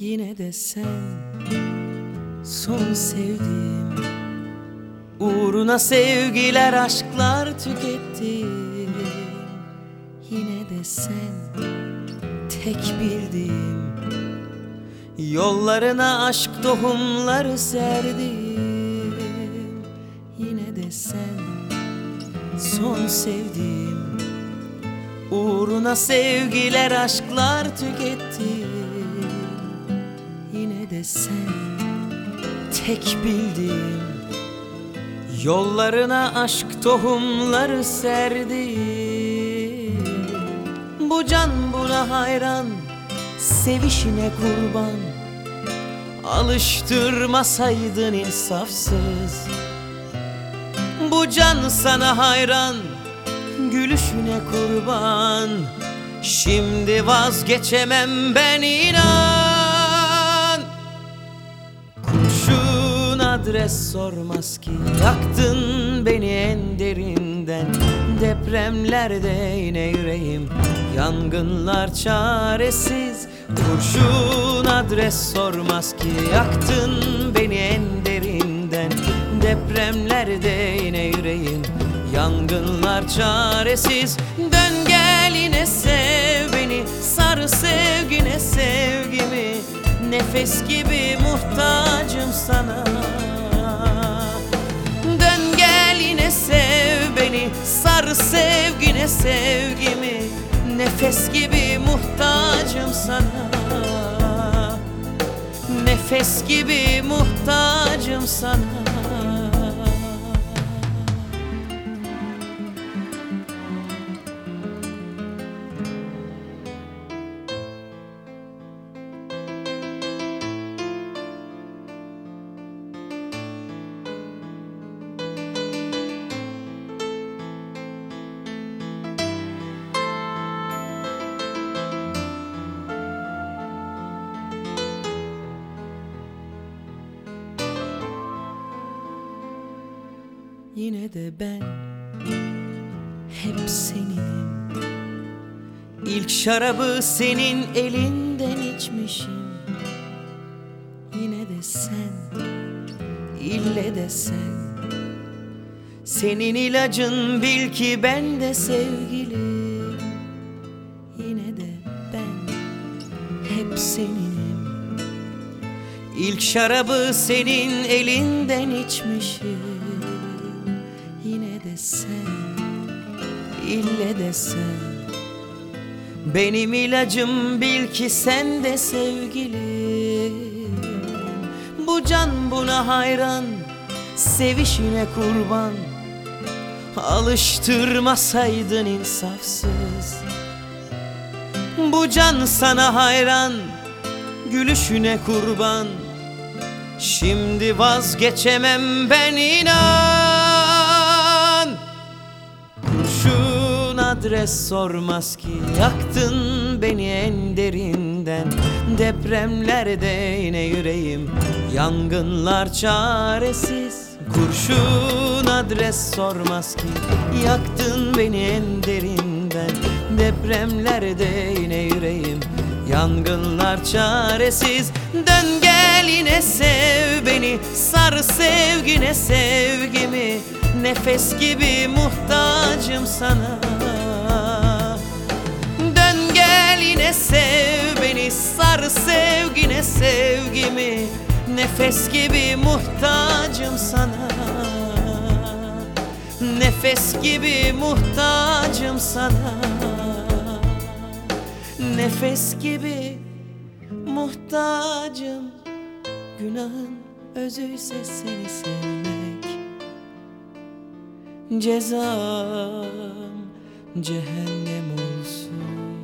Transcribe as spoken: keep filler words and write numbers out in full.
Yine de sen son sevdiğim, uğruna sevgiler aşklar tükettim. Yine de sen tek bildiğim, yollarına aşk tohumları serdim. Yine de sen son sevdiğim, uğruna sevgiler aşklar tükettim. Yine de sen tek bildiğim, yollarına aşk tohumları serdim. Bu can buna hayran, sevişine kurban. Alıştırmasaydın insafsız. Bu can sana hayran, gülüşüne kurban. Şimdi vazgeçemem ben, inan. Kurşun adres sormaz ki, yaktın beni en derinden. Depremlerde yine yüreğim, yangınlar çaresiz. Kurşun adres sormaz ki, yaktın beni en derinden. Depremlerde yine yüreğim, yangınlar çaresiz. Dön gel yine sev beni, sar sevgine sevgimi. Nefes gibi muhtacım sana. Dön gel yine sev beni, sar sevgine sevgimi. Nefes gibi muhtacım sana. Nefes gibi muhtacım sana. Yine de ben hep seninim. İlk şarabı senin elinden içmişim. Yine de sen, ille de sen. Senin ilacın bil ki ben de sevgilim. Yine de ben hep seninim. İlk şarabı senin elinden içmişim. Yine de sen, ille de sen. Benim ilacım bil ki sen de sevgilim. Bu can buna hayran, sevişine kurban. Alıştırmasaydın insafsız. Bu can sana hayran, gülüşüne kurban. Şimdi vazgeçemem ben, inan. Kurşun adres sormaz ki, yaktın beni en derinden. Depremlerde yine yüreğim, yangınlar çaresiz. Kurşun adres sormaz ki, yaktın beni en derinden. Depremlerde yine yüreğim, yangınlar çaresiz. Dön gel yine sev beni, sar sevgine sevgimi. Nefes gibi muhtacım sana. Dön gel yine sev beni, sar sevgine sevgimi. Nefes gibi muhtacım sana. Nefes gibi muhtacım sana. Nefes gibi muhtacım. Günahın özüyse seni sevmek, cezam cehennem olsun.